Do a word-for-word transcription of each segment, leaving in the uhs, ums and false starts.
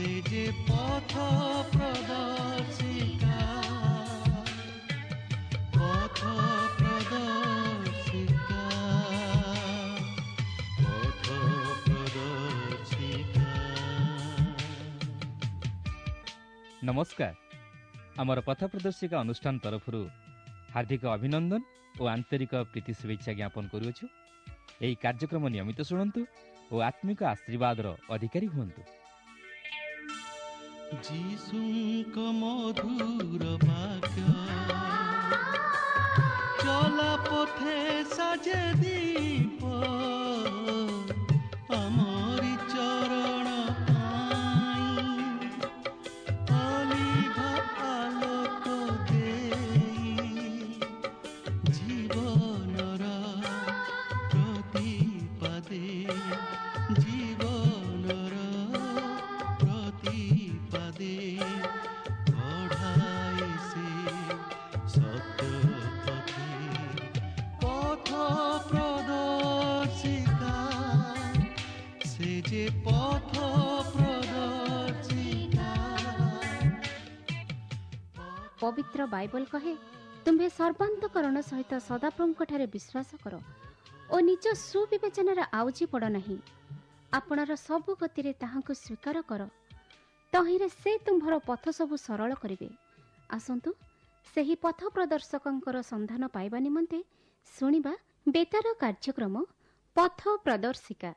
से जे पथ प्रदर्शिका पथ प्रदर्शिका पथ प्रदर्शिका। नमस्कार, आमर पथ प्रदर्शिका अनुष्ठान तरफ हार्दिक अभिनंदन और आंतरिक प्रीति शुभेच्छा ज्ञापन करुछु। यही कार्यक्रम नियमित शुणु और आत्मिक आशीर्वाद अधिकारी हूँ। जीशुक मधुर वाक्य चला पथे साजे दीप आमरी चरण अलिभ आलोक देई जीवनर प्रतिपदे जीवनर प्रतिपदे बढ़ाई से सत्य पथे पथ प्रदर्शिका से जे पथ प्रदर्शिका। पवित्र बाइबल कहे, तुम्हें सर्वांतकरण सहित सदाप्रभुଙ୍କ ଠାରେ विश्वास कर और निज सुविवेचनार आउजी पड़ नहीं। आपणर सबु गतिरे ताहांको स्वीकार कर, तहिरे से तुम्भर पथ सबु सरल करिवे। आसंतु सेही पथ प्रदर्शकंकर संधान पाइबा निमंते शुणिबा बेतार कार्यक्रम पथ प्रदर्शिका।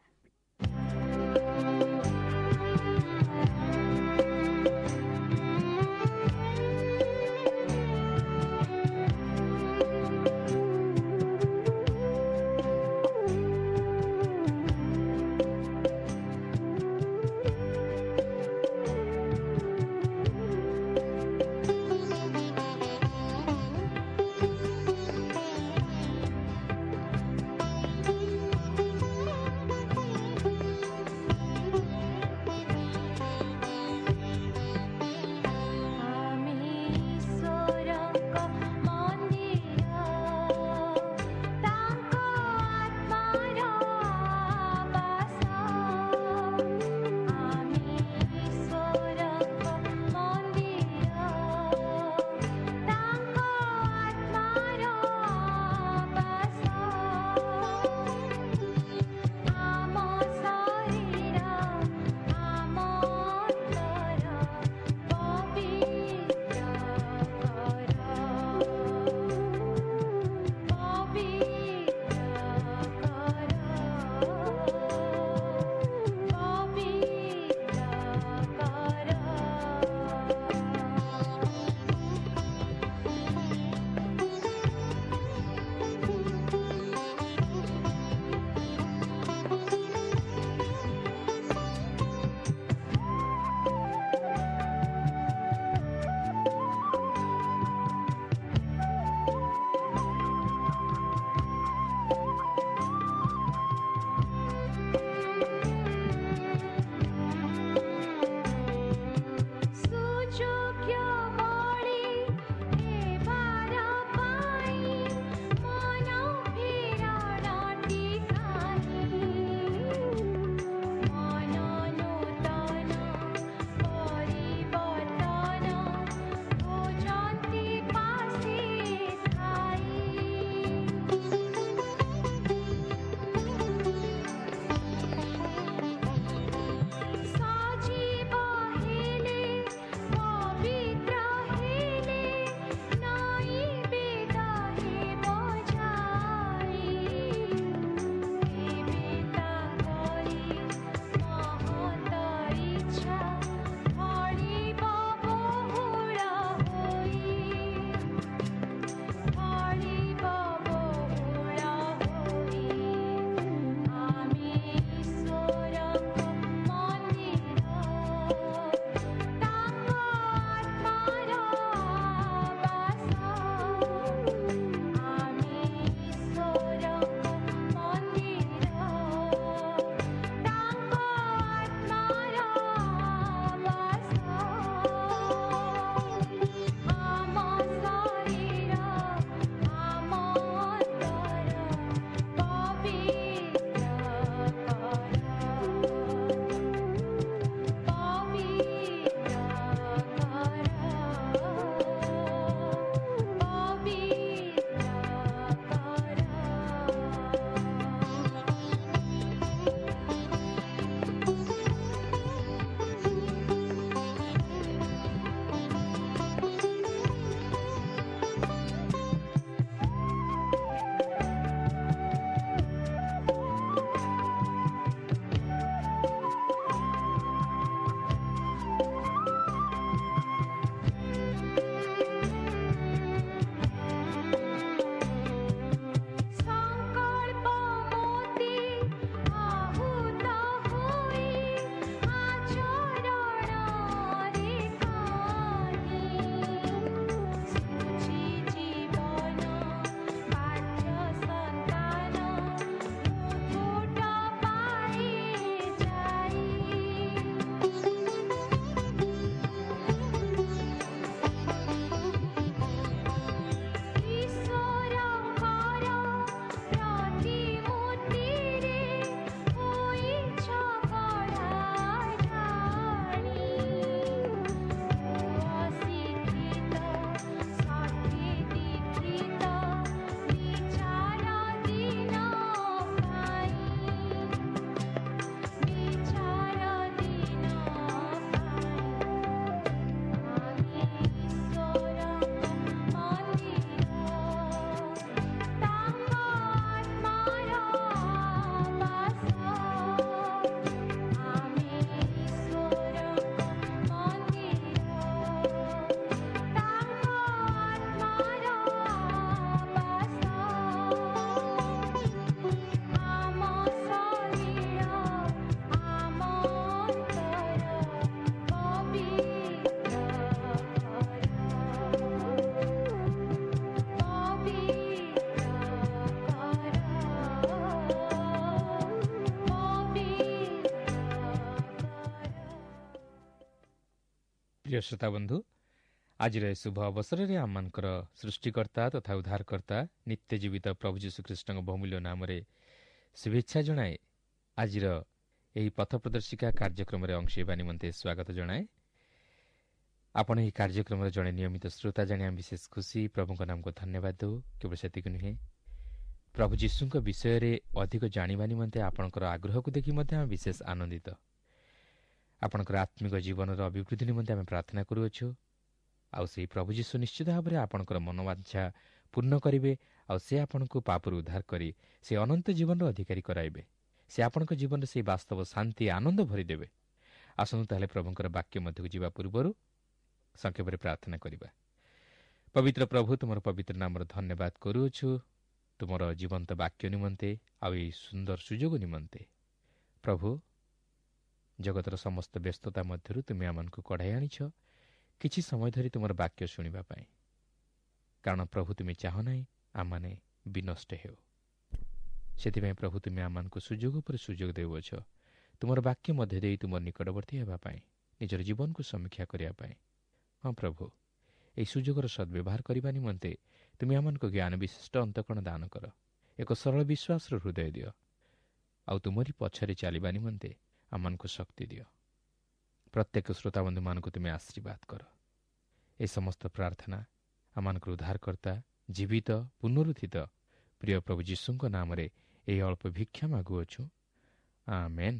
প্রিয় শ্ରୋତା ବନ୍ଧୁ, ଆଜିର ଏ ଶୁଭ ଅବସରରେ ଆମମାନଙ୍କର ସୃଷ୍ଟିକର୍ତ୍ତା ତଥା ଉଦ୍ଧାରକର୍ତ୍ତା ନିତ୍ୟଜୀବିତ ପ୍ରଭୁ ଯୀଶୁଖ୍ରୀଷ୍ଟଙ୍କ ବହୁମୂଲ୍ୟ ନାମରେ ଶୁଭେଚ୍ଛା ଜଣାଏ। ଆଜିର ଏହି ପଥ ପ୍ରଦର୍ଶିକା କାର୍ଯ୍ୟକ୍ରମରେ ଅଂଶ ହେବା ନିମନ୍ତେ ସ୍ୱାଗତ ଜଣାଏ। ଆପଣ ଏହି କାର୍ଯ୍ୟକ୍ରମର ଜଣେ ନିୟମିତ ଶ୍ରୋତା ଜାଣି ଆମେ ବିଶେଷ ଖୁସି। ପ୍ରଭୁଙ୍କ ନାମକୁ ଧନ୍ୟବାଦ ଦେଉ। କେବଳ ସେତିକି ନୁହେଁ, ପ୍ରଭୁ ଯୀଶୁଙ୍କ ବିଷୟରେ ଅଧିକ ଜାଣିବା ନିମନ୍ତେ ଆପଣଙ୍କର ଆଗ୍ରହକୁ ଦେଖି ମଧ୍ୟ ଆମେ ବିଶେଷ ଆନନ୍ଦିତ। ଆପଣଙ୍କର ଆତ୍ମିକ ଜୀବନର ଅଭିବୃଦ୍ଧି ନିମନ୍ତେ ଆମେ ପ୍ରାର୍ଥନା କରୁଅଛୁ। ଆଉ ସେହି ପ୍ରଭୁ ଯୀଶୁ ନିଶ୍ଚିତ ଭାବରେ ଆପଣଙ୍କର ମନୋବାଞ୍ଛା ପୂର୍ଣ୍ଣ କରିବେ। ଆଉ ସେ ଆପଣଙ୍କୁ ପାପରୁ ଉଦ୍ଧାର କରି ସେ ଅନନ୍ତ ଜୀବନର ଅଧିକାରୀ କରାଇବେ। ସେ ଆପଣଙ୍କ ଜୀବନରେ ସେହି ବାସ୍ତବ ଶାନ୍ତି ଆନନ୍ଦ ଭରିଦେବେ। ଆସନ୍ତୁ ତାହେଲେ ପ୍ରଭୁଙ୍କର ବାକ୍ୟ ମଧ୍ୟକୁ ଯିବା ପୂର୍ବରୁ ସଂକ୍ଷେପରେ ପ୍ରାର୍ଥନା କରିବା। ପବିତ୍ର ପ୍ରଭୁ, ତୁମର ପବିତ୍ର ନାମର ଧନ୍ୟବାଦ କରୁଅଛୁ ତୁମର ଜୀବନ୍ତ ବାକ୍ୟ ନିମନ୍ତେ ଆଉ ଏହି ସୁନ୍ଦର ସୁଯୋଗ ନିମନ୍ତେ। ପ୍ରଭୁ, ଜଗତର ସମସ୍ତ ବ୍ୟସ୍ତତା ମଧ୍ୟରୁ ତୁମେ ଆମମାନଙ୍କୁ କଢ଼ାଇ ଆଣିଛ କିଛି ସମୟ ଧରି ତୁମର ବାକ୍ୟ ଶୁଣିବା ପାଇଁ। କାରଣ ପ୍ରଭୁ, ତୁମେ ଚାହଁ ନାହିଁ ଆମମାନେ ବିନଷ୍ଟ ହେଉ। ସେଥିପାଇଁ ପ୍ରଭୁ, ତୁମେ ଆମମାନଙ୍କୁ ସୁଯୋଗ ଉପରେ ସୁଯୋଗ ଦେଉଅଛ ତୁମର ବାକ୍ୟ ମଧ୍ୟ ଦେଇ ତୁମର ନିକଟବର୍ତ୍ତୀ ହେବା ପାଇଁ, ନିଜର ଜୀବନକୁ ସମୀକ୍ଷା କରିବା ପାଇଁ। ହଁ ପ୍ରଭୁ, ଏହି ସୁଯୋଗର ସଦ୍ବ୍ୟବହାର କରିବା ନିମନ୍ତେ ତୁମେ ଆମମାନଙ୍କୁ ଜ୍ଞାନ ବିଶିଷ୍ଟ ଅନ୍ତଃକରଣ ଦାନ କର। ଏକ ସରଳ ବିଶ୍ୱାସର ହୃଦୟ ଦିଅ। ଆଉ ତୁମରି ପଛରେ ଚାଲିବା ନିମନ୍ତେ ଆମମାନଙ୍କୁ ଶକ୍ତି ଦିଅ। ପ୍ରତ୍ୟେକ ଶ୍ରୋତାବନ୍ଧୁମାନଙ୍କୁ ତୁମେ ଆଶୀର୍ବାଦ କର। ଏ ସମସ୍ତ ପ୍ରାର୍ଥନା ଆମମାନଙ୍କର ଉଦ୍ଧାରକର୍ତ୍ତା ଜୀବିତ ପୁନରୁତ୍ଥିତ ପ୍ରିୟ ପ୍ରଭୁ ଯୀଶୁଙ୍କ ନାମରେ ଏହି ଅଳ୍ପ ଭିକ୍ଷା ମାଗୁଅଛୁ। ଆମେନ୍।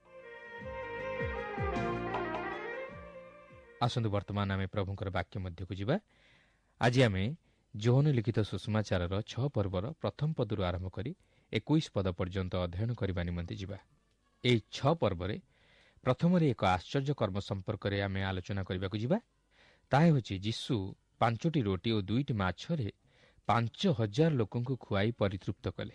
ଆସନ୍ତୁ ବର୍ତ୍ତମାନ ଆମେ ପ୍ରଭୁଙ୍କର ବାକ୍ୟ ମଧ୍ୟକୁ ଯିବା। ଆଜି ଆମେ ଯୋହନ ଲିଖିତ ସୁଷମାଚାରର ଛଅ ପର୍ବର ପ୍ରଥମ ପଦରୁ ଆରମ୍ଭ କରି ଏକୋଇଶ ପଦ ପର୍ଯ୍ୟନ୍ତ ଅଧ୍ୟୟନ କରିବା ନିମନ୍ତେ ଯିବା। ଏହି ଛଅ ପର୍ବରେ ପ୍ରଥମରେ ଏକ ଆଶ୍ଚର୍ଯ୍ୟ କର୍ମ ସମ୍ପର୍କରେ ଆମେ ଆଲୋଚନା କରିବାକୁ ଯିବା। ତାହା ହେଉଛି ଯୀଶୁ ପାଞ୍ଚଟି ରୋଟି ଓ ଦୁଇଟି ମାଛରେ ପାଞ୍ଚ ହଜାର ଲୋକଙ୍କୁ ଖୁଆଇ ପରିତୃପ୍ତ କଲେ।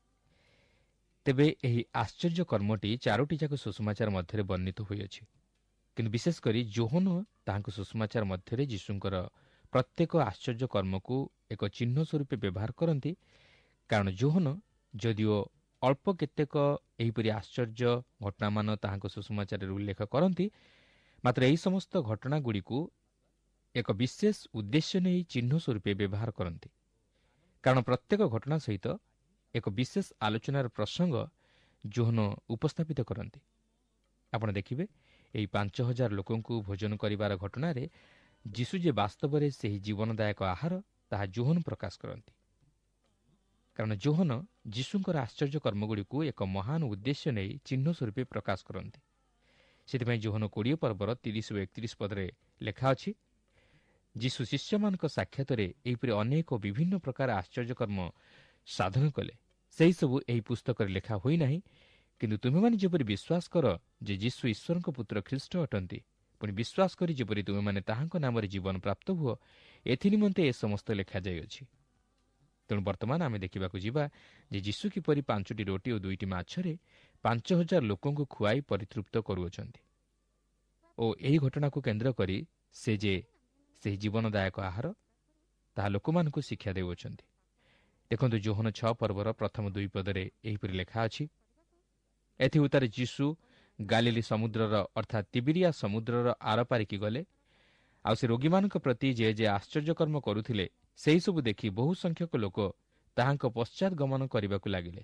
ତେବେ ଏହି ଆଶ୍ଚର୍ଯ୍ୟ କର୍ମଟି ଚାରୋଟି ଯାକ ସୁଷମାଚାର ମଧ୍ୟରେ ବର୍ଣ୍ଣିତ ହୋଇଅଛି। କିନ୍ତୁ ବିଶେଷ କରି ଯୋହନ ତାହାଙ୍କ ସୁଷମାଚାର ମଧ୍ୟରେ ଯୀଶୁଙ୍କର ପ୍ରତ୍ୟେକ ଆଶ୍ଚର୍ଯ୍ୟ କର୍ମକୁ ଏକ ଚିହ୍ନ ସ୍ୱରୂପେ ବ୍ୟବହାର କରନ୍ତି। କାରଣ ଯୋହନ ଯଦିଓ ଅଳ୍ପ କେତେକ ଏହିପରି ଆଶ୍ଚର୍ଯ୍ୟ ଘଟଣାମାନ ତାହାଙ୍କ ସୁଷମାଚାରରେ ଉଲ୍ଲେଖ କରନ୍ତି, ମାତ୍ର ଏହି ସମସ୍ତ ଘଟଣାଗୁଡ଼ିକୁ ଏକ ବିଶେଷ ଉଦ୍ଦେଶ୍ୟ ନେଇ ଚିହ୍ନ ସ୍ୱରୂପେ ବ୍ୟବହାର କରନ୍ତି। କାରଣ ପ୍ରତ୍ୟେକ ଘଟଣା ସହିତ ଏକ ବିଶେଷ ଆଲୋଚନାର ପ୍ରସଙ୍ଗ ଯୋହନ ଉପସ୍ଥାପିତ କରନ୍ତି। ଆପଣ ଦେଖିବେ, ଏହି ପାଞ୍ଚ ହଜାର ଲୋକଙ୍କୁ ଭୋଜନ କରିବାର ଘଟଣାରେ ଯୀଶୁ ଯେ ବାସ୍ତବରେ ସେହି ଜୀବନଦାୟକ ଆହାର, ତାହା ଯୋହନ ପ୍ରକାଶ କରନ୍ତି। କାରଣ ଯୋହନ ଯୀଶୁଙ୍କର ଆଶ୍ଚର୍ଯ୍ୟ କର୍ମଗୁଡ଼ିକୁ ଏକ ମହାନ ଉଦ୍ଦେଶ୍ୟ ନେଇ ଚିହ୍ନ ସ୍ୱରୂପେ ପ୍ରକାଶ କରନ୍ତି। ସେଥିପାଇଁ ଯୋହନ କୋଡ଼ିଏ ପର୍ବର ତିରିଶ ଓ ଏକତିରିଶ ପଦରେ ଲେଖା ଅଛି, ଯୀଶୁ ଶିଷ୍ୟମାନଙ୍କ ସାକ୍ଷାତରେ ଏହିପରି ଅନେକ ବିଭିନ୍ନ ପ୍ରକାର ଆଶ୍ଚର୍ଯ୍ୟକର୍ମ ସାଧନ କଲେ। ସେହିସବୁ ଏହି ପୁସ୍ତକରେ ଲେଖା ହୋଇନାହିଁ। କିନ୍ତୁ ତୁମେମାନେ ଯେପରି ବିଶ୍ୱାସ କର ଯେ ଯୀଶୁ ଈଶ୍ୱରଙ୍କ ପୁତ୍ର ଖ୍ରୀଷ୍ଟ ଅଟନ୍ତି, ପୁଣି ବିଶ୍ୱାସ କରି ଯେପରି ତୁମେମାନେ ତାହାଙ୍କ ନାମରେ ଜୀବନ ପ୍ରାପ୍ତ ହୁଅ, ଏଥିନିମନ୍ତେ ଏ ସମସ୍ତ ଲେଖାଯାଇଅଛି। ତେଣୁ ବର୍ତ୍ତମାନ ଆମେ ଦେଖିବାକୁ ଯିବା ଯେ ଯୀଶୁ କିପରି ପାଞ୍ଚଟି ରୋଟି ଓ ଦୁଇଟି ମାଛରେ ପାଞ୍ଚ ହଜାର ଲୋକଙ୍କୁ ଖୁଆଇ ପରିତୃପ୍ତ କରୁଅଛନ୍ତି ଓ ଏହି ଘଟଣାକୁ କେନ୍ଦ୍ର କରି ସେ ଯେ ସେହି ଜୀବନଦାୟକ ଆହାର, ତାହା ଲୋକମାନଙ୍କୁ ଶିକ୍ଷା ଦେଉଅଛନ୍ତି। ଦେଖନ୍ତୁ, ଯୋହନ ଛଅ ପର୍ବର ପ୍ରଥମ ଦୁଇ ପଦରେ ଏହିପରି ଲେଖା ଅଛି, ଏଥି ଉତ୍ତାରେ ଯୀଶୁ ଗାଲିଲି ସମୁଦ୍ରର ଅର୍ଥାତ୍ ତିବିରିଆ ସମୁଦ୍ରର ଆରପାରିକି ଗଲେ। ଆଉ ସେ ରୋଗୀମାନଙ୍କ ପ୍ରତି ଯେ ଯେ ଆଶ୍ଚର୍ଯ୍ୟକର୍ମ କରୁଥିଲେ, ସେହିସବୁ ଦେଖି ବହୁ ସଂଖ୍ୟକ ଲୋକ ତାହାଙ୍କ ପଶ୍ଚାତ୍ ଗମନ କରିବାକୁ ଲାଗିଲେ।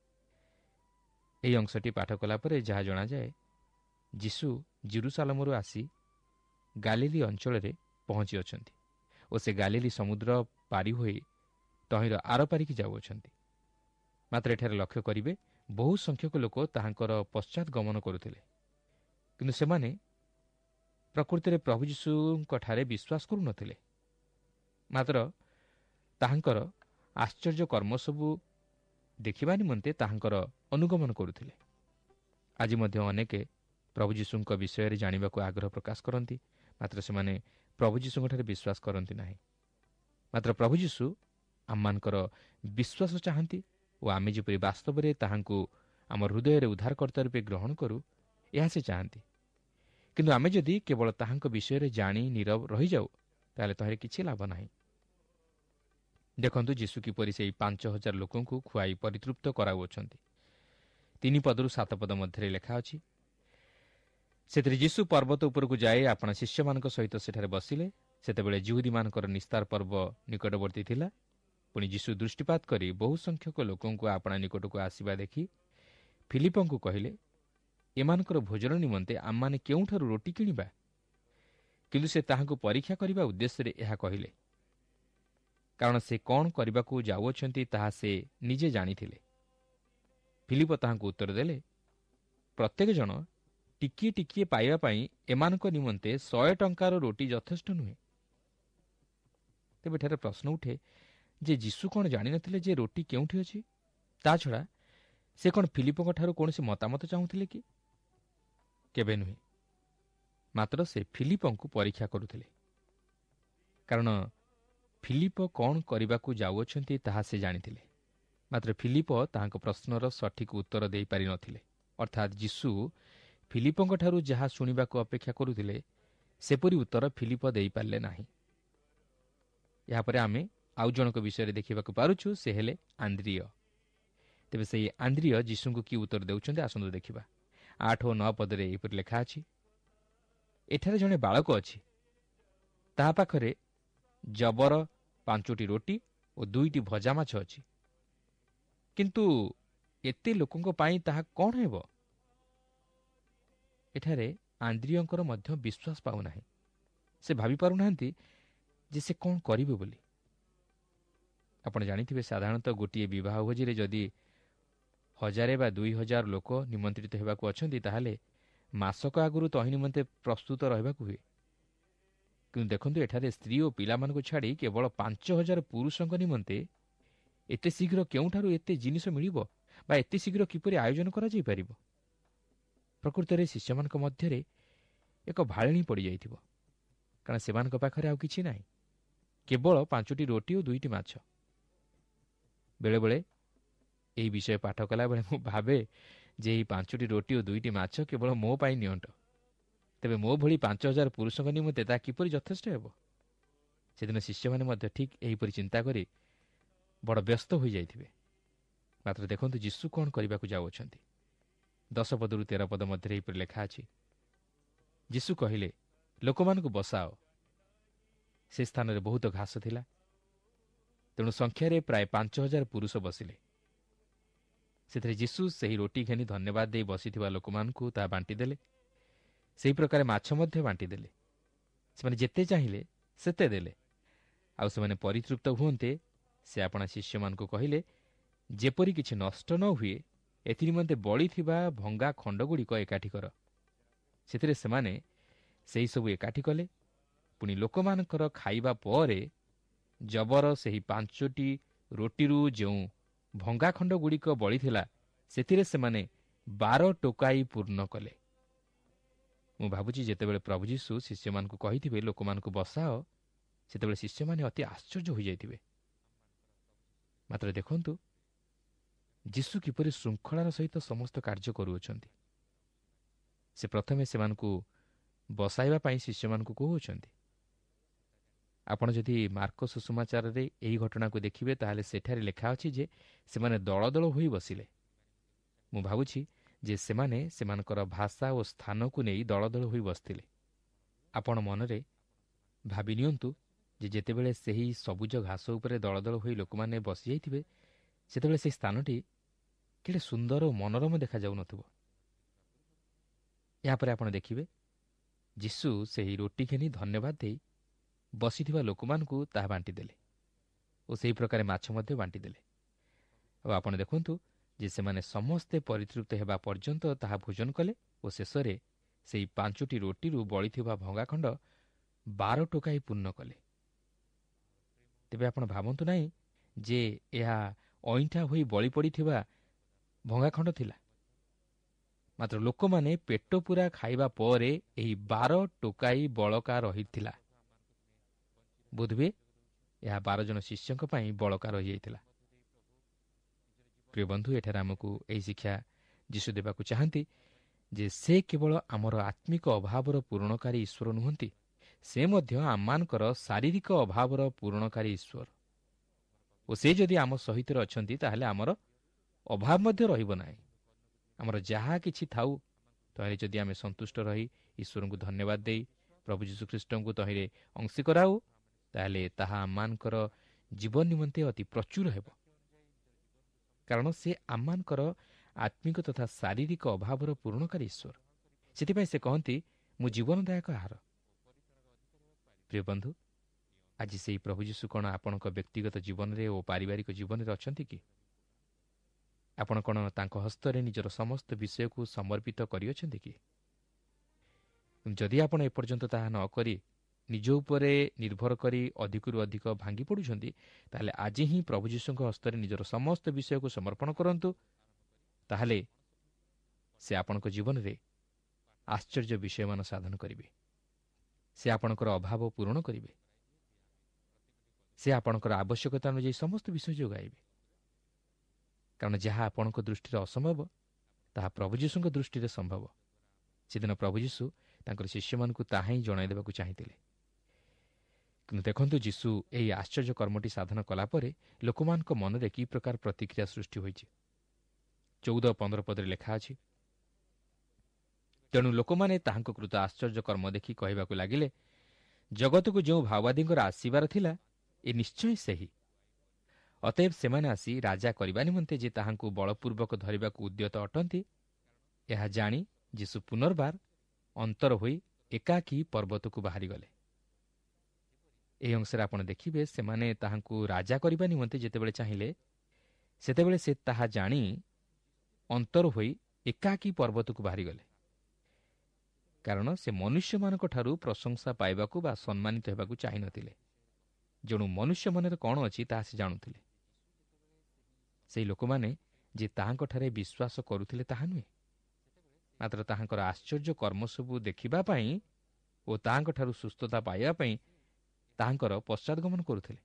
ଏହି ଅଂଶଟି ପାଠ କଲା ପରେ ଯାହା ଜଣାଯାଏ, ଯୀଶୁ ଜେରୁସାଲେମରୁ ଆସି ଗାଲିଲି ଅଞ୍ଚଳରେ ପହଞ୍ଚିଅଛନ୍ତି ଓ ସେ ଗାଲିଲି ସମୁଦ୍ର ପାରି ହୋଇ ତହିଁର ଆରପାରିକି ଯାଉଅଛନ୍ତି। ମାତ୍ର ଏଠାରେ ଲକ୍ଷ୍ୟ କରିବେ, ବହୁ ସଂଖ୍ୟକ ଲୋକ ତାହାଙ୍କର ପଶ୍ଚାତ୍ ଗମନ କରୁଥିଲେ। କିନ୍ତୁ ସେମାନେ ପ୍ରକୃତିରେ ପ୍ରଭୁ ଯୀଶୁଙ୍କଠାରେ ବିଶ୍ୱାସ କରୁନଥିଲେ, ମାତ୍ର ତାହାଙ୍କର ଆଶ୍ଚର୍ଯ୍ୟ କର୍ମ ସବୁ ଦେଖିବା ନିମନ୍ତେ ତାହାଙ୍କର ଅନୁଗମନ କରୁଥିଲେ। ଆଜି ମଧ୍ୟ ଅନେକ ପ୍ରଭୁ ଯୀଶୁଙ୍କ ବିଷୟରେ ଜାଣିବାକୁ ଆଗ୍ରହ ପ୍ରକାଶ କରନ୍ତି, ମାତ୍ର ସେମାନେ ପ୍ରଭୁ ଯୀଶୁଙ୍କଠାରେ ବିଶ୍ୱାସ କରନ୍ତି ନାହିଁ। ମାତ୍ର ପ୍ରଭୁ ଯୀଶୁ ଆମମାନଙ୍କର ବିଶ୍ୱାସ ଚାହାନ୍ତି ଓ ଆମେ ଯେପରି ବାସ୍ତବରେ ତାହାଙ୍କୁ ଆମ ହୃଦୟରେ ଉଦ୍ଧାରକର୍ତ୍ତା ରୂପେ ଗ୍ରହଣ କରୁ, ଏହା ସେ ଚାହାନ୍ତି। କିନ୍ତୁ ଆମେ ଯଦି କେବଳ ତାହାଙ୍କ ବିଷୟରେ ଜାଣି ନୀରବ ରହିଯାଉ, ତାହେଲେ ତହିଁରେ କିଛି ଲାଭ ନାହିଁ। ଦେଖନ୍ତୁ, ଯୀଶୁ କିପରି ସେହି ପାଞ୍ଚ ହଜାର ଲୋକଙ୍କୁ ଖୁଆଇ ପରିତୃପ୍ତ କରାଉଅଛନ୍ତି। ତିନି ପଦରୁ ସାତ ପଦ ମଧ୍ୟରେ ଲେଖା ଅଛି, ସେଥିରେ ଯୀଶୁ ପର୍ବତ ଉପରକୁ ଯାଇ ଆପଣା ଶିଷ୍ୟମାନଙ୍କ ସହିତ ସେଠାରେ ବସିଲେ। ସେତେବେଳେ ଯିହୁଦୀମାନଙ୍କର ନିସ୍ତାର ପର୍ବ ନିକଟବର୍ତ୍ତୀ ଥିଲା। ପୁଣି ଯୀଶୁ ଦୃଷ୍ଟିପାତ କରି ବହୁ ସଂଖ୍ୟକ ଲୋକଙ୍କୁ ଆପଣା ନିକଟକୁ ଆସିବା ଦେଖି ଫିଲିପଙ୍କୁ କହିଲେ, ଏମାନଙ୍କର ଭୋଜନ ନିମନ୍ତେ ଆମମାନେ କେଉଁଠାରୁ ରୋଟି କିଣିବା? କିନ୍ତୁ ସେ ତାହାଙ୍କୁ ପରୀକ୍ଷା କରିବା ଉଦ୍ଦେଶ୍ୟରେ ଏହା କହିଲେ, କାରଣ ସେ କ'ଣ କରିବାକୁ ଯାଉଅଛନ୍ତି ତାହା ସେ ନିଜେ ଜାଣିଥିଲେ। ଫିଲିପ ତାହାଙ୍କୁ ଉତ୍ତର ଦେଲେ, ପ୍ରତ୍ୟେକ ଜଣ ଟିକିଏ ଟିକିଏ ପାଇବା ପାଇଁ ଏମାନଙ୍କ ନିମନ୍ତେ ଶହେ ଟଙ୍କାର ରୋଟି ଯଥେଷ୍ଟ ନୁହେଁ। ତେବେ ଏଠାରେ ପ୍ରଶ୍ନ ଉଠେ ଯେ ଯୀଶୁ କ'ଣ ଜାଣିନଥିଲେ ଯେ ରୋଟି କେଉଁଠି ଅଛି? ତାଛଡ଼ା ସେ କ'ଣ ଫିଲିପଙ୍କଠାରୁ କୌଣସି ମତାମତ ଚାହୁଁଥିଲେ କି? କେବେ ନୁହେଁ। ମାତ୍ର ସେ ଫିଲିପଙ୍କୁ ପରୀକ୍ଷା କରୁଥିଲେ, କାରଣ ଫିଲିପ କ'ଣ କରିବାକୁ ଯାଉଅଛନ୍ତି ତାହା ସେ ଜାଣିଥିଲେ। ମାତ୍ର ଫିଲିପ ତାହାଙ୍କ ପ୍ରଶ୍ନର ସଠିକ୍ ଉତ୍ତର ଦେଇପାରିନଥିଲେ। ଅର୍ଥାତ୍ ଯୀଶୁ ଫିଲିପଙ୍କଠାରୁ ଯାହା ଶୁଣିବାକୁ ଅପେକ୍ଷା କରୁଥିଲେ ସେପରି ଉତ୍ତର ଫିଲିପ ଦେଇପାରିଲେ ନାହିଁ। ଏହାପରେ ଆମେ ଆଉ ଜଣକ ବିଷୟରେ ଦେଖିବାକୁ ପାରୁଛୁ, ସେ ହେଲେ ଆନ୍ଦ୍ରିୟ। ତେବେ ସେହି ଆନ୍ଦ୍ରିୟ ଯୀଶୁଙ୍କୁ କି ଉତ୍ତର ଦେଉଛନ୍ତି ଆସନ୍ତୁ ଦେଖିବା। ଆଠ ଓ ନଅ ପଦରେ ଏହିପରି ଲେଖା ଅଛି, ଏଠାରେ ଜଣେ ବାଳକ ଅଛି, ତାହା ପାଖରେ ଜବର ପାଞ୍ଚୋଟି ରୋଟି ଓ ଦୁଇଟି ଭଜା ମାଛ ଅଛି, କିନ୍ତୁ ଏତେ ଲୋକଙ୍କ ପାଇଁ ତାହା କ'ଣ ହେବ? ଏଠାରେ ଆନ୍ଦ୍ରିୟଙ୍କର ମଧ୍ୟ ବିଶ୍ୱାସ ପାଉନାହିଁ। ସେ ଭାବିପାରୁନାହାନ୍ତି ଯେ ସେ କ'ଣ କରିବେ ବୋଲି। ଆପଣ ଜାଣିଥିବେ, ସାଧାରଣତଃ ଗୋଟିଏ ବିବାହ ଭୋଜିରେ ଯଦି ହଜାରେ ବା ଦୁଇ ହଜାର ଲୋକ ନିମନ୍ତ୍ରିତ ହେବାକୁ ଅଛନ୍ତି, ତାହେଲେ ମାସକ ଆଗରୁ ତହିଁ ନିମନ୍ତେ ପ୍ରସ୍ତୁତ ରହିବାକୁ ହୁଏ। କିନ୍ତୁ ଦେଖନ୍ତୁ, ଏଠାରେ ସ୍ତ୍ରୀ ଓ ପିଲାମାନଙ୍କୁ ଛାଡ଼ି କେବଳ ପାଞ୍ଚ ହଜାର ପୁରୁଷଙ୍କ ନିମନ୍ତେ ଏତେ ଶୀଘ୍ର କେଉଁଠାରୁ ଏତେ ଜିନିଷ ମିଳିବ ବା ଏତେ ଶୀଘ୍ର କିପରି ଆୟୋଜନ କରାଯାଇପାରିବ? ପ୍ରକୃତରେ ଶିଷ୍ୟମାନଙ୍କ ମଧ୍ୟରେ ଏକ ଭାଳେଣି ପଡ଼ିଯାଇଥିବ, କାରଣ ସେମାନଙ୍କ ପାଖରେ ଆଉ କିଛି ନାହିଁ, କେବଳ ପାଞ୍ଚଟି ରୋଟି ଓ ଦୁଇଟି ମାଛ। ବେଳେବେଳେ ଏହି ବିଷୟ ପାଠ କଲାବେଳେ ମୁଁ ଭାବେ ଯେ ଏହି ପାଞ୍ଚଟି ରୋଟି ଓ ଦୁଇଟି ମାଛ କେବଳ ମୋ ପାଇଁ ନିଅଣ୍ଟ। ତେବେ ମୋ ଭଳି ପାଞ୍ଚ ହଜାର ପୁରୁଷଙ୍କ ନିମନ୍ତେ ତାହା କିପରି ଯଥେଷ୍ଟ ହେବ? ସେଦିନ ଶିଷ୍ୟମାନେ ମଧ୍ୟ ଠିକ୍ ଏହିପରି ଚିନ୍ତା କରି ବଡ଼ ବ୍ୟସ୍ତ ହୋଇଯାଇଥିବେ। ମାତ୍ର ଦେଖନ୍ତୁ ଯୀଶୁ କ'ଣ କରିବାକୁ ଯାଉଅଛନ୍ତି। ଦଶ ପଦରୁ ତେର ପଦ ମଧ୍ୟରେ ଏହିପରି ଲେଖା ଅଛି, ଯୀଶୁ କହିଲେ, ଲୋକମାନଙ୍କୁ ବସାଅ। ସେ ସ୍ଥାନରେ ବହୁତ ଘାସ ଥିଲା, ତେଣୁ ସଂଖ୍ୟାରେ ପ୍ରାୟ ପାଞ୍ଚ ହଜାର ପୁରୁଷ ବସିଲେ। ସେଥିରେ ଯୀଶୁ ସେହି ରୋଟି ଘେନି ଧନ୍ୟବାଦ ଦେଇ ବସିଥିବା ଲୋକମାନଙ୍କୁ ତାହା ବାଣ୍ଟିଦେଲେ। ସେହି ପ୍ରକାର ମାଛ ମଧ୍ୟ ବାଣ୍ଟିଦେଲେ। ସେମାନେ ଯେତେ ଚାହିଁଲେ ସେତେ ଦେଲେ। ଆଉ ସେମାନେ ପରିତୃପ୍ତ ହୁଅନ୍ତେ ସେ ଆପଣା ଶିଷ୍ୟମାନଙ୍କୁ କହିଲେ, ଯେପରି କିଛି ନଷ୍ଟ ନ ହୁଏ ଏଥିନିମନ୍ତେ ବଳିଥିବା ଭଙ୍ଗା ଖଣ୍ଡଗୁଡ଼ିକ ଏକାଠି କର। ସେଥିରେ ସେମାନେ ସେହିସବୁ ଏକାଠି କଲେ। ପୁଣି ଲୋକମାନଙ୍କର ଖାଇବା ପରେ ଜବର ସେହି ପାଞ୍ଚଟି ରୋଟିରୁ ଯେଉଁ ଭଙ୍ଗା ଖଣ୍ଡଗୁଡ଼ିକ ବଳିଥିଲା, ସେଥିରେ ସେମାନେ ବାର ଟୋକାଇ ପୂର୍ଣ୍ଣ କଲେ। ମୁଁ ଭାବୁଛି, ଯେତେବେଳେ ପ୍ରଭୁ ଯୀଶୁ ଶିଷ୍ୟମାନଙ୍କୁ କହିଥିବେ ଲୋକମାନଙ୍କୁ ବସାଅ, ସେତେବେଳେ ଶିଷ୍ୟମାନେ ଅତି ଆଶ୍ଚର୍ଯ୍ୟ ହୋଇଯାଇଥିବେ। ମାତ୍ର ଦେଖନ୍ତୁ ଯୀଶୁ କିପରି ଶୃଙ୍ଖଳାର ସହିତ ସମସ୍ତ କାର୍ଯ୍ୟ କରୁଅଛନ୍ତି। ସେ ପ୍ରଥମେ ସେମାନଙ୍କୁ ବସାଇବା ପାଇଁ ଶିଷ୍ୟମାନଙ୍କୁ କହୁଅଛନ୍ତି। ଆପଣ ଯଦି ମାର୍କ ସୁସମାଚାରରେ ଏହି ଘଟଣାକୁ ଦେଖିବେ, ତାହେଲେ ସେଠାରେ ଲେଖା ଅଛି ଯେ ସେମାନେ ଦଳ ଦଳ ହୋଇ ବସିଲେ। ମୁଁ ଭାବୁଛି ଯେ ସେମାନେ ସେମାନଙ୍କର ଭାଷା ଓ ସ୍ଥାନକୁ ନେଇ ଦଳ ଦଳ ହୋଇ ବସିଥିଲେ। ଆପଣ ମନରେ ଭାବି ନିଅନ୍ତୁ ଯେ ଯେତେବେଳେ ସେହି ସବୁଜ ଘାସ ଉପରେ ଦଳ ଦଳ ହୋଇ ଲୋକମାନେ ବସିଯାଇଥିବେ, ସେତେବେଳେ ସେହି ସ୍ଥାନଟି କେଡ଼େ ସୁନ୍ଦର ଓ ମନୋରମ ଦେଖାଯାଉନଥିବ। ଏହାପରେ ଆପଣ ଦେଖିବେ ଯୀଶୁ ସେହି ରୋଟି ଘେନି ଧନ୍ୟବାଦ ଦେଇ ବସିଥିବା ଲୋକମାନଙ୍କୁ ତାହା ବାଣ୍ଟିଦେଲେ ଓ ସେହି ପ୍ରକାର ମାଛ ମଧ୍ୟ ବାଣ୍ଟିଦେଲେ। ଆଉ ଆପଣ ଦେଖନ୍ତୁ ଯେ ସେମାନେ ସମସ୍ତେ ପରିତୃପ୍ତ ହେବା ପର୍ଯ୍ୟନ୍ତ ତାହା ଭୋଜନ କଲେ ଓ ଶେଷରେ ସେହି ପାଞ୍ଚଟି ରୋଟିରୁ ବଳିଥିବା ଭଙ୍ଗାଖଣ୍ଡ ବାର ଟୋକାଇ ପୂର୍ଣ୍ଣ କଲେ। ତେବେ ଆପଣ ଭାବନ୍ତୁ ନାହିଁ ଯେ ଏହା ଅଇଁଠା ହୋଇ ବଳି ପଡ଼ିଥିବା ଭଙ୍ଗାଖଣ୍ଡ ଥିଲା। ମାତ୍ର ଲୋକମାନେ ପେଟ ପୂରା ଖାଇବା ପରେ ଏହି ବାର ଟୋକାଇ ବଳକା ରହିଥିଲା। ବୋଧହୁଏ ଏହା ବାର ଜଣ ଶିଷ୍ୟଙ୍କ ପାଇଁ ବଳକା ରହିଯାଇଥିଲା। ପ୍ରିୟ ବନ୍ଧୁ, ଏଠାରେ ଆମକୁ ଏହି ଶିକ୍ଷା ଯୀଶୁ ଦେବାକୁ ଚାହାନ୍ତି ଯେ ସେ କେବଳ ଆମର ଆତ୍ମିକ ଅଭାବର ପୂରଣକାରୀ ଈଶ୍ୱର ନୁହନ୍ତି, ସେ ମଧ୍ୟ ଆମମାନଙ୍କର ଶାରୀରିକ ଅଭାବର ପୂରଣକାରୀ ଈଶ୍ୱର। ଓ ସେ ଯଦି ଆମ ସହିତ ଅଛନ୍ତି, ତାହେଲେ ଆମର ଅଭାବ ମଧ୍ୟ ରହିବ ନାହିଁ। ଆମର ଯାହା କିଛି ଥାଉ ତାହେଲେ ଯଦି ଆମେ ସନ୍ତୁଷ୍ଟ ରହି ଈଶ୍ୱରଙ୍କୁ ଧନ୍ୟବାଦ ଦେଇ ପ୍ରଭୁ ଯୀଶୁଖ୍ରୀଷ୍ଟଙ୍କୁ ତହିଁରେ ଅଂଶୀ କରାଉ, ତାହେଲେ ତାହା ଆମମାନଙ୍କର ଜୀବନ ନିମନ୍ତେ ଅତି ପ୍ରଚୁର ହେବ। କାରଣ ସେ ଆମମାନଙ୍କର ଆତ୍ମିକ ତଥା ଶାରୀରିକ ଅଭାବର ପୂରଣକାରୀ ଈଶ୍ୱର। ସେଥିପାଇଁ ସେ କହନ୍ତି, ମୁଁ ଜୀବନଦାୟକ ଆହାର। ପ୍ରିୟ ବନ୍ଧୁ, ଆଜି ସେହି ପ୍ରଭୁ ଯୀଶୁ କ'ଣ ଆପଣଙ୍କ ବ୍ୟକ୍ତିଗତ ଜୀବନରେ ଓ ପାରିବାରିକ ଜୀବନରେ ଅଛନ୍ତି କି? ଆପଣ କ'ଣ ତାଙ୍କ ହସ୍ତରେ ନିଜର ସମସ୍ତ ବିଷୟକୁ ସମର୍ପିତ କରିଅଛନ୍ତି କି? ଯଦି ଆପଣ ଏପର୍ଯ୍ୟନ୍ତ ତାହା ନ କରି ନିଜ ଉପରେ ନିର୍ଭର କରି ଅଧିକରୁ ଅଧିକ ଭାଙ୍ଗି ପଡ଼ୁଛନ୍ତି, ତାହେଲେ ଆଜି ହିଁ ପ୍ରଭୁ ଯୀଶୁଙ୍କ ହସ୍ତରେ ନିଜର ସମସ୍ତ ବିଷୟକୁ ସମର୍ପଣ କରନ୍ତୁ। ତାହେଲେ ସେ ଆପଣଙ୍କ ଜୀବନରେ ଆଶ୍ଚର୍ଯ୍ୟ ବିଷୟମାନ ସାଧନ କରିବେ। ସେ ଆପଣଙ୍କର ଅଭାବ ପୂରଣ କରିବେ। ସେ ଆପଣଙ୍କର ଆବଶ୍ୟକତା ଅନୁଯାୟୀ ସମସ୍ତ ବିଷୟ ଯୋଗାଇବେ। କାରଣ ଯାହା ଆପଣଙ୍କ ଦୃଷ୍ଟିରେ ଅସମ୍ଭବ, ତାହା ପ୍ରଭୁ ଯୀଶୁଙ୍କ ଦୃଷ୍ଟିରେ ସମ୍ଭବ। ସେଦିନ ପ୍ରଭୁ ଯୀଶୁ ତାଙ୍କର ଶିଷ୍ୟମାନଙ୍କୁ ତାହା ହିଁ ଜଣାଇ ଦେବାକୁ ଚାହିଁଥିଲେ। କିନ୍ତୁ ଦେଖନ୍ତୁ, ଯୀଶୁ ଏହି ଆଶ୍ଚର୍ଯ୍ୟ କର୍ମଟି ସାଧନ କଲାପରେ ଲୋକମାନଙ୍କ ମନରେ କି ପ୍ରକାର ପ୍ରତିକ୍ରିୟା ସୃଷ୍ଟି ହୋଇଛି। ଚଉଦ ପନ୍ଦର ପଦରେ ଲେଖା ଅଛି, ତେଣୁ ଲୋକମାନେ ତାହାଙ୍କ କୃତ ଆଶ୍ଚର୍ଯ୍ୟ କର୍ମ ଦେଖି କହିବାକୁ ଲାଗିଲେ, ଜଗତକୁ ଯେଉଁ ଭାଓବାଦୀଙ୍କର ଆସିବାର ଥିଲା, ଏ ନିଶ୍ଚୟ ସେହି। ଅତଏବ ସେମାନେ ଆସି ରାଜା କରିବା ନିମନ୍ତେ ଯେ ତାହାଙ୍କୁ ବଳପୂର୍ବକ ଧରିବାକୁ ଉଦ୍ୟତ ଅଟନ୍ତି, ଏହା ଜାଣି ଯୀଶୁ ପୁନର୍ବାର ଅନ୍ତର ହୋଇ ଏକାକୀ ପର୍ବତକୁ ବାହାରିଗଲେ। ଏହି ଅଂଶରେ ଆପଣ ଦେଖିବେ, ସେମାନେ ତାହାଙ୍କୁ ରାଜା କରିବା ନିମନ୍ତେ ଯେତେବେଳେ ଚାହିଁଲେ, ସେତେବେଳେ ସେ ତାହା ଜାଣି ଅନ୍ତର ହୋଇ ଏକାକୀ ପର୍ବତକୁ ବାହାରିଗଲେ। କାରଣ ସେ ମନୁଷ୍ୟମାନଙ୍କଠାରୁ ପ୍ରଶଂସା ପାଇବାକୁ ବା ସମ୍ମାନିତ ହେବାକୁ ଚାହିଁନଥିଲେ। ଯେଣୁ ମନୁଷ୍ୟ ମନରେ କ'ଣ ଅଛି ତାହା ସେ ଜାଣୁଥିଲେ। ସେହି ଲୋକମାନେ ଯେ ତାହାଙ୍କଠାରେ ବିଶ୍ୱାସ କରୁଥିଲେ ତାହା ନୁହେଁ, ମାତ୍ର ତାହାଙ୍କର ଆଶ୍ଚର୍ଯ୍ୟ କର୍ମ ସବୁ ଦେଖିବା ପାଇଁ ଓ ତାହାଙ୍କଠାରୁ ସୁସ୍ଥତା ପାଇବା ପାଇଁ ତାହାଙ୍କର ପଶ୍ଚାତଗମନ କରୁଥିଲେ।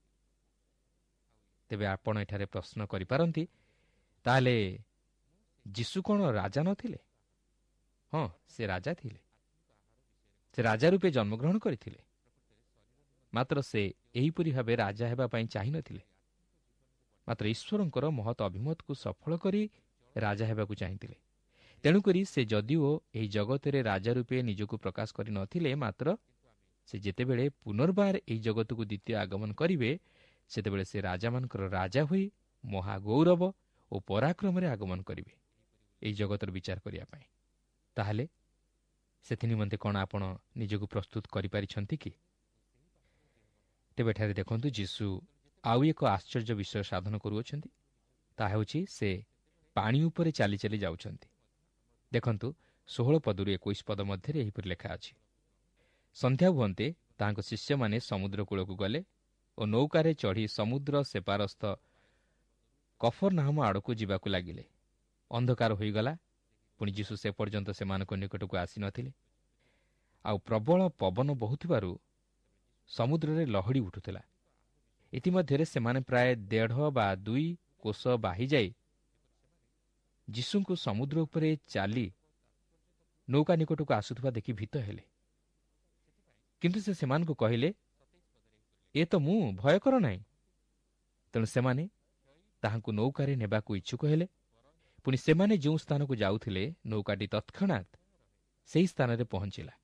ତେବେ ଆପଣ ଏଠାରେ ପ୍ରଶ୍ନ କରିପାରନ୍ତି, ତାହେଲେ ଯୀଶୁ କ'ଣ ରାଜା ନଥିଲେ? ହଁ, ସେ ରାଜା ଥିଲେ। ସେ ରାଜା ରୂପେ ଜନ୍ମଗ୍ରହଣ କରିଥିଲେ। ମାତ୍ର ସେ ଏହିପରି ଭାବେ ରାଜା ହେବା ପାଇଁ ଚାହିଁନଥିଲେ। ମାତ୍ର ଈଶ୍ୱରଙ୍କର ମହତ୍ ଅଭିମତକୁ ସଫଳ କରି ରାଜା ହେବାକୁ ଚାହିଁଥିଲେ। ତେଣୁକରି ସେ ଯଦିଓ ଏହି ଜଗତରେ ରାଜା ରୂପେ ନିଜକୁ ପ୍ରକାଶ କରିନଥିଲେ, ମାତ୍ର ସେ ଯେତେବେଳେ ପୁନର୍ବାର ଏହି ଜଗତକୁ ଦ୍ୱିତୀୟ ଆଗମନ କରିବେ, ସେତେବେଳେ ସେ ରାଜାମାନଙ୍କର ରାଜା ହୋଇ ମହାଗୌରବ ଓ ପରାକ୍ରମରେ ଆଗମନ କରିବେ ଏହି ଜଗତର ବିଚାର କରିବା ପାଇଁ। ତାହେଲେ ସେଥିନିମନ୍ତେ କ'ଣ ଆପଣ ନିଜକୁ ପ୍ରସ୍ତୁତ କରିପାରିଛନ୍ତି କି? ତେବେ ଏଠାରେ ଦେଖନ୍ତୁ, ଯୀଶୁ ଆଉ ଏକ ଆଶ୍ଚର୍ଯ୍ୟ ବିଷୟ ସାଧନ କରୁଅଛନ୍ତି। ତାହା ହେଉଛି ସେ ପାଣି ଉପରେ ଚାଲି ଚାଲି ଯାଉଛନ୍ତି। ଦେଖନ୍ତୁ, ଷୋହଳ ପଦରୁ ଏକୋଇଶ ପଦ ମଧ୍ୟରେ ଏହିପରି ଲେଖା ଅଛି, ସନ୍ଧ୍ୟା ହୁଅନ୍ତେ ତାହାଙ୍କ ଶିଷ୍ୟମାନେ ସମୁଦ୍ର କୂଳକୁ ଗଲେ ଓ ନୌକାରେ ଚଢ଼ି ସମୁଦ୍ର ସେପାରସ୍ଥ କଫରନାହମ ଆଡ଼କୁ ଯିବାକୁ ଲାଗିଲେ। ଅନ୍ଧକାର ହୋଇଗଲା। ପୁଣି ଯୀଶୁ ସେ ପର୍ଯ୍ୟନ୍ତ ସେମାନଙ୍କ ନିକଟକୁ ଆସିନଥିଲେ। ଆଉ ପ୍ରବଳ ପବନ ବହୁଥିବାରୁ ସମୁଦ୍ରରେ ଲହଡ଼ି ଉଠୁଥିଲା। ଇତିମଧ୍ୟରେ ସେମାନେ ପ୍ରାୟ ଦେଢ଼ ବା ଦୁଇ କୋଶ ବାହିଯାଇ ଯୀଶୁଙ୍କୁ ସମୁଦ୍ର ଉପରେ ଚାଲି ନୌକା ନିକଟକୁ ଆସୁଥିବା ଦେଖି ଭୀତ ହେଲେ। କିନ୍ତୁ ସେ ସେମାନଙ୍କୁ କହିଲେ, ଏ ତ ମୁଁ, ଭୟ କର ନାହିଁ। ତେଣୁ ସେମାନେ ତାହାଙ୍କୁ ନୌକାରେ ନେବାକୁ ଇଚ୍ଛୁକ ହେଲେ। ପୁଣି ସେମାନେ ଯେଉଁ ସ୍ଥାନକୁ ଯାଉଥିଲେ, ନୌକାଟି ତତ୍କ୍ଷଣାତ୍ ସେହି ସ୍ଥାନରେ ପହଞ୍ଚିଲା।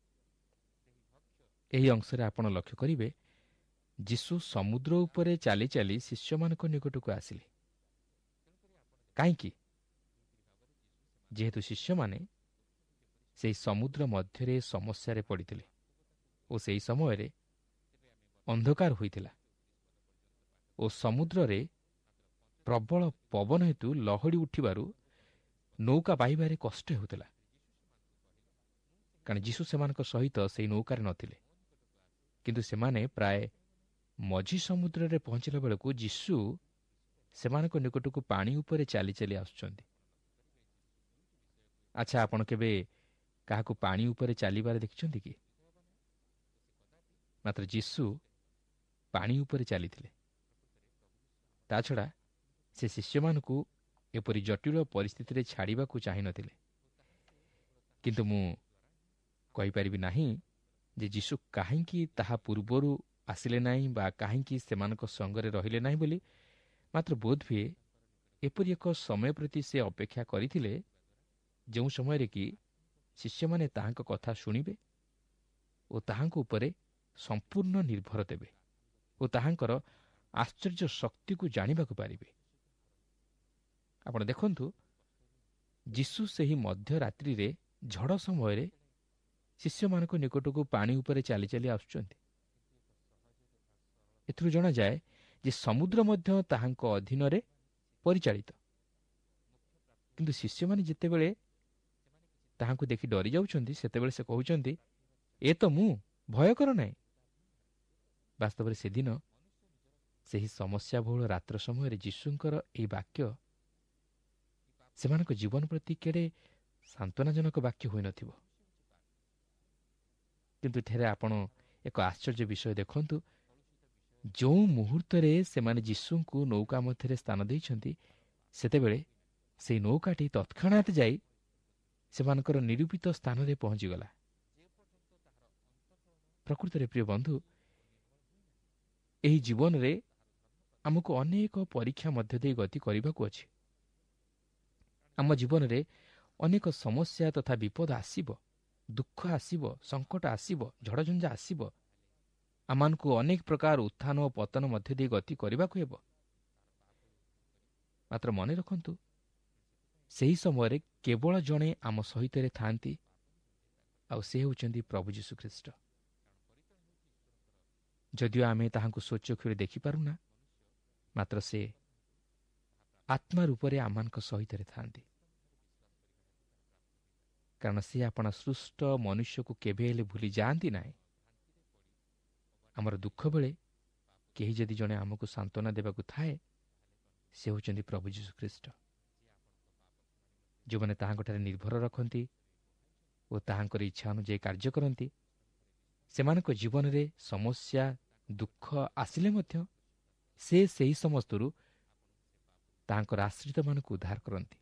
ଏହି ଅଂଶରେ ଆପଣ ଲକ୍ଷ୍ୟ କରିବେ, ଯୀଶୁ ସମୁଦ୍ର ଉପରେ ଚାଲି ଚାଲି ଶିଷ୍ୟମାନଙ୍କ ନିକଟକୁ ଆସିଲେ। କାହିଁକି? ଯେହେତୁ ଶିଷ୍ୟମାନେ ସେହି ସମୁଦ୍ର ମଧ୍ୟରେ ସମସ୍ୟାରେ ପଡ଼ିଥିଲେ ଓ ସେହି ସମୟରେ ଅନ୍ଧକାର ହୋଇଥିଲା ଓ ସମୁଦ୍ରରେ ପ୍ରବଳ ପବନ ହେତୁ ଲହଡ଼ି ଉଠିବାରୁ ନୌକା ବାହିବାରେ କଷ୍ଟ ହେଉଥିଲା। କାରଣ ଯୀଶୁ ସେମାନଙ୍କ ସହିତ ସେହି ନୌକାରେ ନଥିଲେ। କିନ୍ତୁ ସେମାନେ ପ୍ରାୟ ମଝି ସମୁଦ୍ରରେ ପହଞ୍ଚିଲା ବେଳକୁ ଯୀଶୁ ସେମାନଙ୍କ ନିକଟକୁ ପାଣି ଉପରେ ଚାଲି ଚାଲି ଆସୁଛନ୍ତି। ଆଚ୍ଛା, ଆପଣ କେବେ କାହାକୁ ପାଣି ଉପରେ ଚାଲିବାରେ ଦେଖିଛନ୍ତି କି? ମାତ୍ର ଯୀଶୁ ପାଣି ଉପରେ ଚାଲିଥିଲେ। ତା ଛଡ଼ା ସେ ଶିଷ୍ୟମାନଙ୍କୁ ଏପରି ଜଟିଳ ପରିସ୍ଥିତିରେ ଛାଡ଼ିବାକୁ ଚାହିଁନଥିଲେ। କିନ୍ତୁ ମୁଁ କହିପାରିବି ନାହିଁ ଯେ ଯୀଶୁ କାହିଁକି ତାହା ପୂର୍ବରୁ ଆସିଲେ ନାହିଁ ବା କାହିଁକି ସେମାନଙ୍କ ସଙ୍ଗରେ ରହିଲେ ନାହିଁ ବୋଲି। ମାତ୍ର ବୋଧହୁଏ ଏପରି ଏକ ସମୟ ପ୍ରତି ସେ ଅପେକ୍ଷା କରିଥିଲେ, ଯେଉଁ ସମୟରେ କି ଶିଷ୍ୟମାନେ ତାହାଙ୍କ କଥା ଶୁଣିବେ ଓ ତାହାଙ୍କ ଉପରେ ସମ୍ପୂର୍ଣ୍ଣ ନିର୍ଭର ଦେବେ ଓ ତାହାଙ୍କର ଆଶ୍ଚର୍ଯ୍ୟ ଶକ୍ତିକୁ ଜାଣିବାକୁ ପାରିବେ। ଆପଣ ଦେଖନ୍ତୁ, ଯୀଶୁ ସେହି ମଧ୍ୟରାତ୍ରିରେ ଝଡ଼ ସମୟରେ ଶିଷ୍ୟମାନଙ୍କ ନିକଟକୁ ପାଣି ଉପରେ ଚାଲି ଚାଲି ଆସୁଛନ୍ତି। ଏଥିରୁ ଜଣାଯାଏ ଯେ ସମୁଦ୍ର ମଧ୍ୟ ତାହାଙ୍କ ଅଧୀନରେ ପରିଚାଳିତ। କିନ୍ତୁ ଶିଷ୍ୟମାନେ ଯେତେବେଳେ ତାହାଙ୍କୁ ଦେଖି ଡରି ଯାଉଛନ୍ତି, ସେତେବେଳେ ସେ କହୁଛନ୍ତି, ଏ ତ ମୁଁ, ଭୟ କର ନାହିଁ। ବାସ୍ତବରେ ସେଦିନ ସେହି ସମସ୍ୟାବହୁଳ ରାତ୍ର ସମୟରେ ଯୀଶୁଙ୍କର ଏହି ବାକ୍ୟ ସେମାନଙ୍କ ଜୀବନ ପ୍ରତି କେଡ଼େ ସାନ୍ତ୍ୱନାଜନକ ବାକ୍ୟ ହୋଇନଥିବ। କିନ୍ତୁ ଏଠାରେ ଆପଣ ଏକ ଆଶ୍ଚର୍ଯ୍ୟ ବିଷୟ ଦେଖନ୍ତୁ, ଯେଉଁ ମୁହୂର୍ତ୍ତରେ ସେମାନେ ଯୀଶୁଙ୍କୁ ନୌକା ମଧ୍ୟରେ ସ୍ଥାନ ଦେଇଛନ୍ତି, ସେତେବେଳେ ସେହି ନୌକାଟି ତତ୍କ୍ଷଣାତ୍ ଯାଇ ସେମାନଙ୍କର ନିରୂପିତ ସ୍ଥାନରେ ପହଞ୍ଚିଗଲା। ପ୍ରକୃତରେ ପ୍ରିୟ ବନ୍ଧୁ, ଏହି ଜୀବନରେ ଆମକୁ ଅନେକ ପରୀକ୍ଷା ମଧ୍ୟ ଦେଇ ଗତି କରିବାକୁ ଅଛି। ଆମ ଜୀବନରେ ଅନେକ ସମସ୍ୟା ତଥା ବିପଦ ଆସିବ, ଦୁଃଖ ଆସିବ, ସଙ୍କଟ ଆସିବ, ଝଡ଼ଝଞ୍ଜା ଆସିବ। ଆମମାନଙ୍କୁ ଅନେକ ପ୍ରକାର ଉତ୍ଥାନ ଓ ପତନ ମଧ୍ୟ ଦେଇ ଗତି କରିବାକୁ ହେବ। ମାତ୍ର ମନେ ରଖନ୍ତୁ, ସେହି ସମୟରେ କେବଳ ଜଣେ ଆମ ସହିତରେ ଥାଆନ୍ତି, ଆଉ ସେ ହେଉଛନ୍ତି ପ୍ରଭୁ ଯୀଶୁଖ୍ରୀଷ୍ଟ। ଯଦିଓ ଆମେ ତାହାଙ୍କୁ ସ୍ୱଚକ୍ଷୁରେ ଦେଖିପାରୁନା, ମାତ୍ର ସେ ଆତ୍ମା ରୂପରେ ଆମମାନଙ୍କ ସହିତରେ ଥାଆନ୍ତି। କାରଣ ସେ ଆପଣା ସୃଷ୍ଟ ମନୁଷ୍ୟକୁ କେବେ ହେଲେ ଭୁଲି ଯାଆନ୍ତି ନାହିଁ। ଆମର ଦୁଃଖ ବେଳେ କେହି ଯଦି ଜଣେ ଆମକୁ ସାନ୍ତ୍ୱନା ଦେବାକୁ ଥାଏ, ସେ ହେଉଛନ୍ତି ପ୍ରଭୁ ଯୀଶୁଖ୍ରୀଷ୍ଟ। ଯେଉଁମାନେ ତାହାଙ୍କଠାରେ ନିର୍ଭର ରଖନ୍ତି ଓ ତାହାଙ୍କର ଇଚ୍ଛା ଅନୁଯାୟୀ କାର୍ଯ୍ୟ କରନ୍ତି, ସେମାନଙ୍କ ଜୀବନରେ ସମସ୍ୟା ଦୁଃଖ ଆସିଲେ ମଧ୍ୟ ସେ ସେହି ସମସ୍ତରୁ ତାହାଙ୍କର ଆଶ୍ରିତମାନଙ୍କୁ ଉଦ୍ଧାର କରନ୍ତି।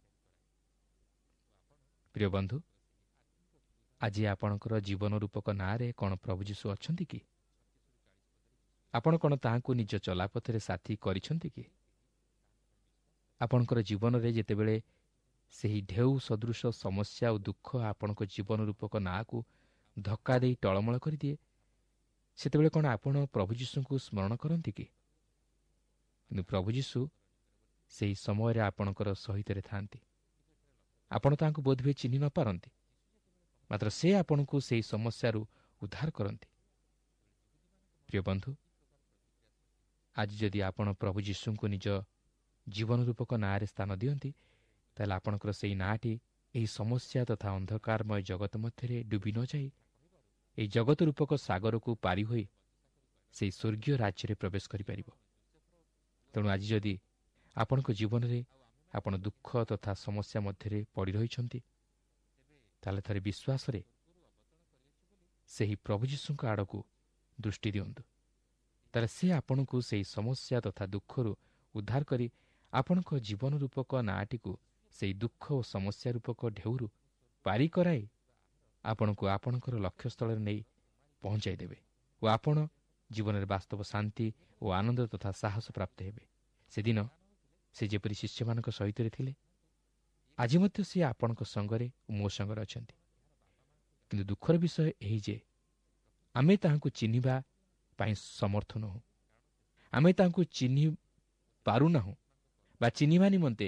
ପ୍ରିୟ ବନ୍ଧୁ, ଆଜି ଆପଣଙ୍କର ଜୀବନ ରୂପକ ନାଁରେ କ'ଣ ପ୍ରଭୁ ଯୀଶୁ ଅଛନ୍ତି କି? ଆପଣ କ'ଣ ତାହାଙ୍କୁ ନିଜ ଚଲାପଥରେ ସାଥୀ କରିଛନ୍ତି କି? ଆପଣଙ୍କର ଜୀବନରେ ଯେତେବେଳେ ସେହି ଢେଉ ସଦୃଶ ସମସ୍ୟା ଓ ଦୁଃଖ ଆପଣଙ୍କ ଜୀବନ ରୂପକ ନାଁକୁ ଧକ୍କା ଦେଇ ଟଳମଳ କରିଦିଏ, ସେତେବେଳେ କ'ଣ ଆପଣ ପ୍ରଭୁ ଯୀଶୁଙ୍କୁ ସ୍ମରଣ କରନ୍ତି କି? କିନ୍ତୁ ପ୍ରଭୁ ଯୀଶୁ ସେହି ସମୟରେ ଆପଣଙ୍କର ସହିତରେ ଥାଆନ୍ତି। ଆପଣ ତାହାଙ୍କୁ ବୋଧହୁଏ ଚିହ୍ନି ନ ପାରନ୍ତି, ମାତ୍ର ସେ ଆପଣଙ୍କୁ ସେହି ସମସ୍ୟାରୁ ଉଦ୍ଧାର କରନ୍ତି। ପ୍ରିୟ ବନ୍ଧୁ, ଆଜି ଯଦି ଆପଣ ପ୍ରଭୁ ଯୀଶୁଙ୍କୁ ନିଜ ଜୀବନ ରୂପକ ନାଁରେ ସ୍ଥାନ ଦିଅନ୍ତି, ତାହେଲେ ଆପଣଙ୍କର ସେହି ନାଁଟି ଏହି ସମସ୍ୟା ତଥା ଅନ୍ଧକାରମୟ ଜଗତ ମଧ୍ୟରେ ଡୁବି ନ ଯାଇ ଏହି ଜଗତ ରୂପକ ସାଗରକୁ ପାରି ହୋଇ ସେହି ସ୍ୱର୍ଗୀୟ ରାଜ୍ୟରେ ପ୍ରବେଶ କରିପାରିବ। ତେଣୁ ଆଜି ଯଦି ଆପଣଙ୍କ ଜୀବନରେ ଆପଣ ଦୁଃଖ ତଥା ସମସ୍ୟା ମଧ୍ୟରେ ପଡ଼ି ରହିଛନ୍ତି, ତାହେଲେ ଥରେ ବିଶ୍ୱାସରେ ସେହି ପ୍ରଭୁ ଯୀଶୁଙ୍କ ଆଡ଼କୁ ଦୃଷ୍ଟି ଦିଅନ୍ତୁ। ତାହେଲେ ସେ ଆପଣଙ୍କୁ ସେହି ସମସ୍ୟା ତଥା ଦୁଃଖରୁ ଉଦ୍ଧାର କରି ଆପଣଙ୍କ ଜୀବନ ରୂପକ ନାଁଟିକୁ ସେହି ଦୁଃଖ ଓ ସମସ୍ୟା ରୂପକ ଢେଉରୁ ପାରି କରାଇ ଆପଣଙ୍କୁ ଆପଣଙ୍କର ଲକ୍ଷ୍ୟସ୍ଥଳରେ ନେଇ ପହଞ୍ଚାଇ ଦେବେ ଓ ଆପଣ ଜୀବନରେ ବାସ୍ତବ ଶାନ୍ତି ଓ ଆନନ୍ଦ ତଥା ସାହସ ପ୍ରାପ୍ତ ହେବେ। ସେଦିନ ସେ ଯେପରି ଶିଷ୍ୟମାନଙ୍କ ସହିତରେ ଥିଲେ, ଆଜି ମଧ୍ୟ ସେ ଆପଣଙ୍କ ସଙ୍ଗରେ ଓ ମୋ ସଙ୍ଗରେ ଅଛନ୍ତି। କିନ୍ତୁ ଦୁଃଖର ବିଷୟ ଏହି ଯେ ଆମେ ତାହାଙ୍କୁ ଚିହ୍ନିବା ପାଇଁ ସମର୍ଥ ନୁହଁ। ଆମେ ତାହାଙ୍କୁ ଚିହ୍ନି ପାରୁନାହୁଁ ବା ଚିହ୍ନିବା ନିମନ୍ତେ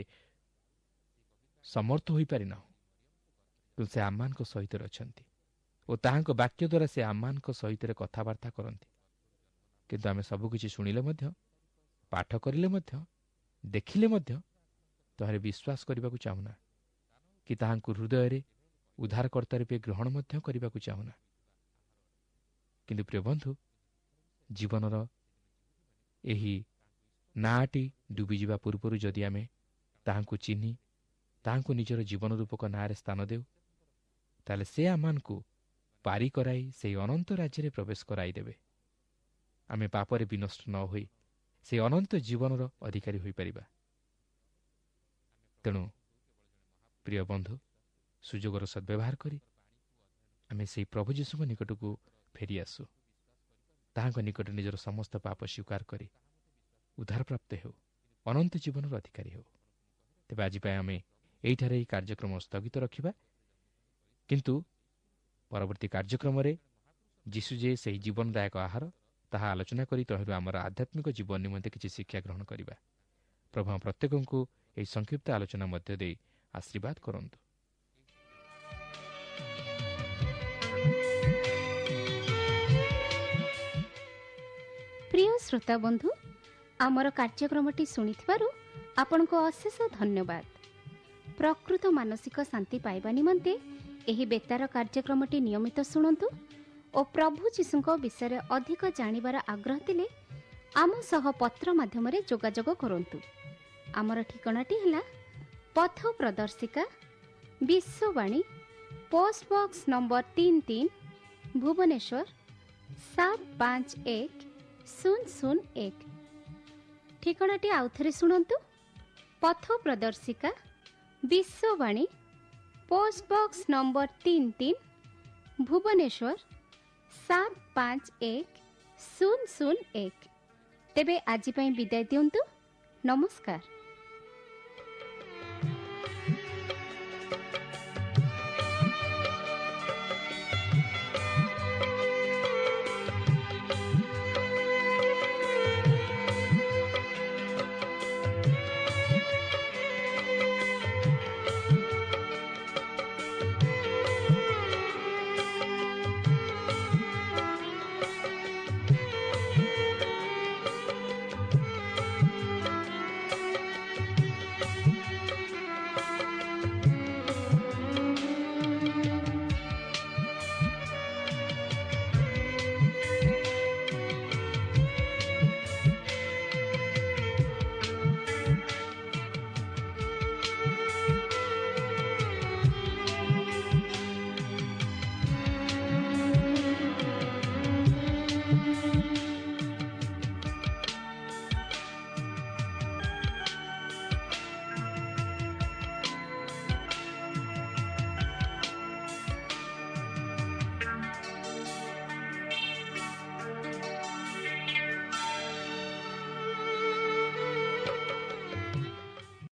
ସମର୍ଥ ହୋଇପାରିନାହୁଁ। କିନ୍ତୁ ସେ ଆମମାନଙ୍କ ସହିତ ଅଛନ୍ତି ଓ ତାହାଙ୍କ ବାକ୍ୟ ଦ୍ୱାରା ସେ ଆମମାନଙ୍କ ସହିତ କଥାବାର୍ତ୍ତା କରନ୍ତି। କିନ୍ତୁ ଆମେ ସବୁକିଛି ଶୁଣିଲେ ମଧ୍ୟ, ପାଠ କରିଲେ ମଧ୍ୟ, ଦେଖିଲେ ମଧ୍ୟ ତାହାର ବିଶ୍ୱାସ କରିବାକୁ ଚାହୁଁନା କି ତାହାଙ୍କୁ ହୃଦୟରେ ଉଦ୍ଧାରକର୍ତ୍ତା ରୂପେ ଗ୍ରହଣ ମଧ୍ୟ କରିବାକୁ ଚାହୁଁନା। କିନ୍ତୁ ପ୍ରିୟ ବନ୍ଧୁ, ଜୀବନର ଏହି ନାଁଟି ଡୁବିଯିବା ପୂର୍ବରୁ ଯଦି ଆମେ ତାହାଙ୍କୁ ଚିହ୍ନି ତାହାଙ୍କୁ ନିଜର ଜୀବନ ରୂପକ ନାଁରେ ସ୍ଥାନ ଦେଉ, ତାହେଲେ ସେ ଆମମାନଙ୍କୁ ପାରି କରାଇ ସେହି ଅନନ୍ତ ରାଜ୍ୟରେ ପ୍ରବେଶ କରାଇଦେବେ। ଆମେ ପାପରେ ବିନଷ୍ଟ ନ ହୋଇ ସେହି ଅନନ୍ତ ଜୀବନର ଅଧିକାରୀ ହୋଇପାରିବା। ତେଣୁ ପ୍ରିୟ ବନ୍ଧୁ, ସୁଯୋଗର ସଦ୍ବ୍ୟବହାର କରି ଆମେ ସେହି ପ୍ରଭୁ ଯୀଶୁଙ୍କ ନିକଟକୁ ଫେରିଆସୁ। ତାହାଙ୍କ ନିକଟରେ ନିଜର ସମସ୍ତ ପାପ ସ୍ୱୀକାର କରି ଉଦ୍ଧାରପ୍ରାପ୍ତ ହେଉ, ଅନନ୍ତ ଜୀବନର ଅଧିକାରୀ ହେଉ। ତେବେ ଆଜି ପାଇଁ ଆମେ ଏହିଠାରେ ଏହି କାର୍ଯ୍ୟକ୍ରମ ସ୍ଥଗିତ ରଖିବା। କିନ୍ତୁ ପରବର୍ତ୍ତୀ କାର୍ଯ୍ୟକ୍ରମରେ ଯୀଶୁ ଯେ ସେହି ଜୀବନଦାୟକ ଆହାର ତାହା ଆଲୋଚନା କରି ତହିଁରୁ ଆମର ଆଧ୍ୟାତ୍ମିକ ଜୀବନ ନିମନ୍ତେ କିଛି ଶିକ୍ଷା ଗ୍ରହଣ କରିବା। ପ୍ରଭୁ ଆମ ପ୍ରତ୍ୟେକଙ୍କୁ ଏହି ସଂକ୍ଷିପ୍ତ ଆଲୋଚନା ମଧ୍ୟ ଦେଇ ଆଶୀର୍ବାଦ କରନ୍ତୁ। প্রিয় শ্ରୋତା ବନ୍ଧୁ, ଆମର କାର୍ଯ୍ୟକ୍ରମଟି ଶୁଣିଥିବାରୁ ଆପଣଙ୍କୁ ଅଶେଷ ଧନ୍ୟବାଦ। ପ୍ରକୃତ ମାନସିକ ଶାନ୍ତି ପାଇବା ନିମନ୍ତେ ଏହି ବେତାର କାର୍ଯ୍ୟକ୍ରମଟି ନିୟମିତ ଶୁଣନ୍ତୁ ଓ ପ୍ରଭୁ ଯୀଶୁଙ୍କ ବିଷୟରେ ଅଧିକ ଜାଣିବାର ଆଗ୍ରହ ଥିଲେ ଆମ ସହ ପତ୍ର ମାଧ୍ୟମରେ ଯୋଗାଯୋଗ କରନ୍ତୁ। ଆମର ଠିକଣାଟି ହେଲା ପଥ ପ୍ରଦର୍ଶିକା, ବିଶ୍ୱବାଣୀ, ପୋଷ୍ଟ ବକ୍ସ ନମ୍ବର ତିନି ତିନି, ଭୁବନେଶ୍ୱର ସାତ ପାଞ୍ଚ ଏକ ଶୂନ ଶୂନ ଏକ। ଠିକଣାଟି ଆଉଥରେ ଶୁଣନ୍ତୁ। ପଥ ପ୍ରଦର୍ଶିକା, ବିଶ୍ୱବାଣୀ, ପୋଷ୍ଟ ବକ୍ସ ନମ୍ବର ତିନି ତିନି, ଭୁବନେଶ୍ୱର ସାତ ପାଞ୍ଚ ଏକ ଶୂନ ଶୂନ ଏକ। ତେବେ ଆଜି ପାଇଁ ବିଦାୟ ଦିଅନ୍ତୁ। ନମସ୍କାର।